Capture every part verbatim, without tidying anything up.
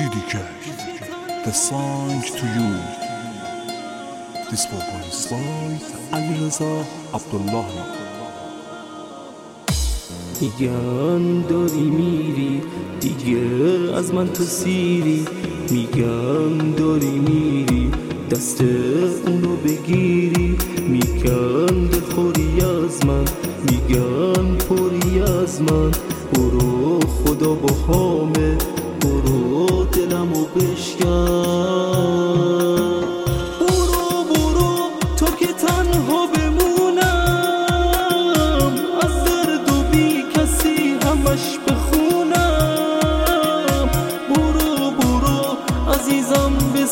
Dedicate the song to you. This program is by علیرضا عبدالله. میگن داری میری دیگه از من تو سیری، میگن داری میری دست اونو بگیری، میگن دلخوری از من، میگن پری از من. برو خدا با خامه، برو دلمو بشکن. برو برو تو که تنها بمونم، از درد و بی کسی همش بخونم. برو برو عزیزم به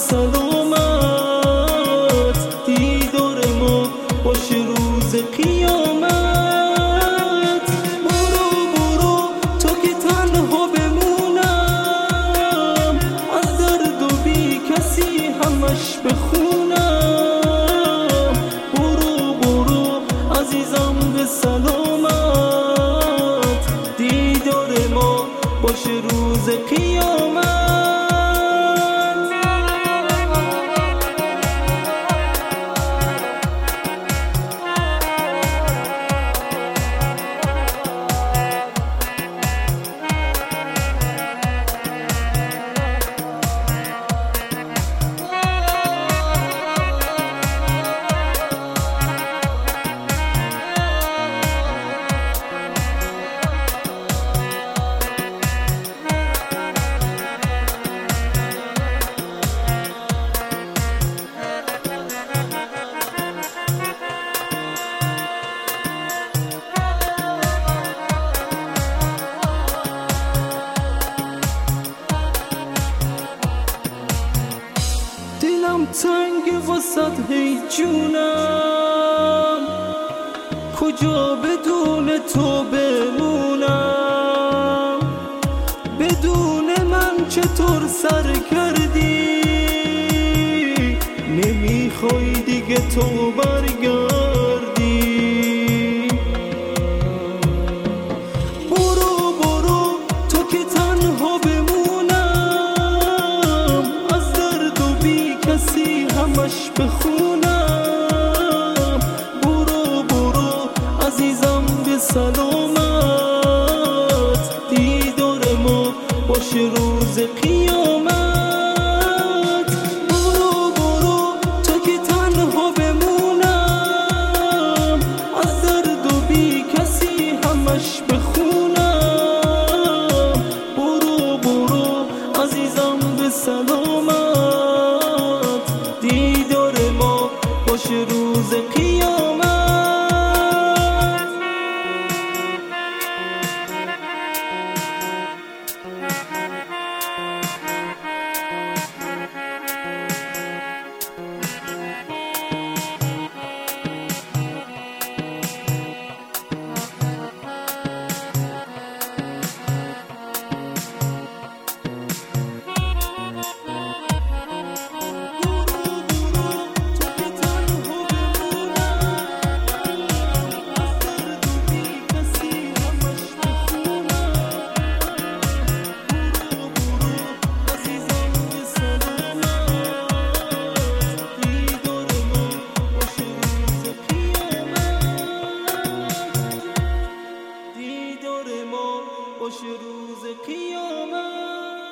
سلامت، دیدار ما باشه روز قیامت. برو برو تو که تنها بمونم، از درد و بی کسی همش بخونم. برو برو عزیزم به سلامت، دیدار ما باشه روز قیامت. دلم تنگ واسد هی جونم، کجا بدون تو بمونم؟ بدون من چطور سر کردی؟ نمیخوای دیگه تو برگردی؟ برو برو تو که تنها بمونم، از درد و بی کسی همش بخونم. برو برو عزیزم به سلامت، دیدار ما باشه روز قیامت. برو برو تو که تنها بمونم، از درد و بی کسی همش بخونم. برو برو عزیزم به سلامت، دیدار ما باشه روز قیامت.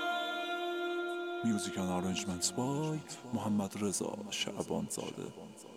Music and arrangements by محمد رضا شعبان زاده.